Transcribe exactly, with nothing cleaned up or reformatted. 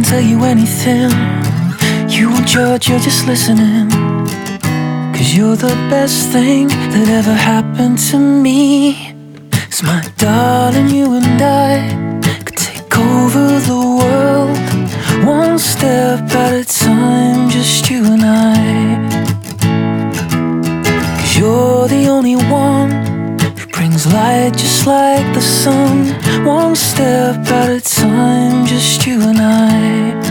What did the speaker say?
tell you anything. You won't judge, you're just listening. Cause you're the best thing that ever happened to me. 'Cause my darling, you and I could take over the world, one step at a time, just you and I. Cause you're the only one who brings light just like the sun, one step at a time, just you and I.